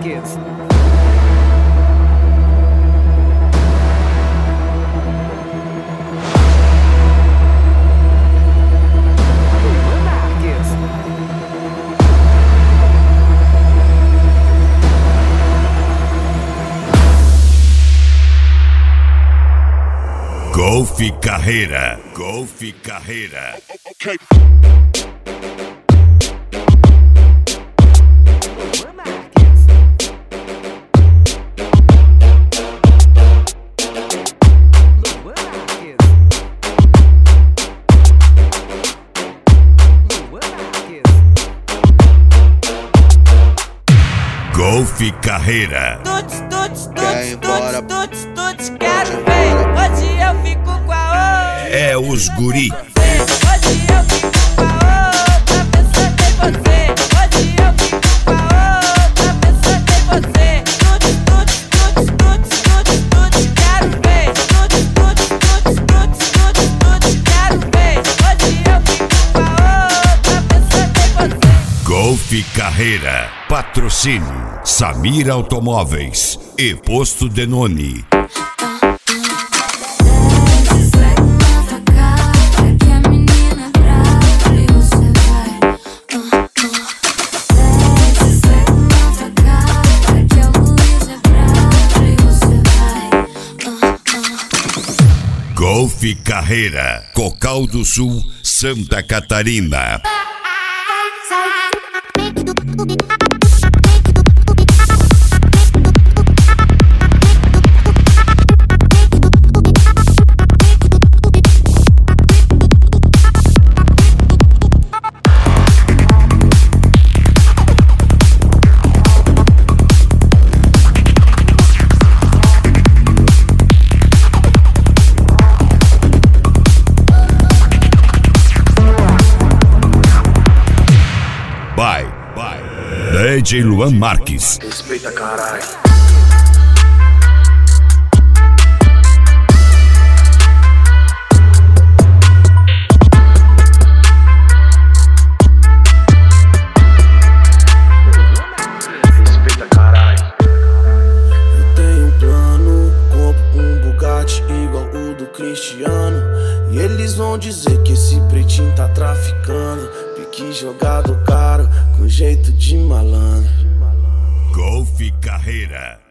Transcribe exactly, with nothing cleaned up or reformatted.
Marques. Golf Carreira, Golf Carreira. Okay. Golf Carreira. Tuts, tuts, tuts, tuts, tuts, tuts, quero ver. Hoje eu fico com a outra. É os guri. Hoje eu fico com a outra, pensando em você. Hoje eu fico com a outra, pensando em você. Tuts, tuts, tuts, tuts, tuts, tuts, quero ver. Tuts, tuts, tuts, tuts, tuts, tuts, quero ver. Hoje eu fico com a outra, pensando em você. Golf Carreira. Patrocínio Samir Automóveis e Posto Denoni. Golf Carreira, Cocal do Sul, Santa Catarina. Vai, vai. D J Luan Marques. Respeita, caralho. Respeita, caralho. Eu tenho um plano, compro um Bugatti igual o do Cristiano. E eles vão dizer que esse pretinho tá traficando. Pique jogado caro, com jeito de malandro. Golf Carreira.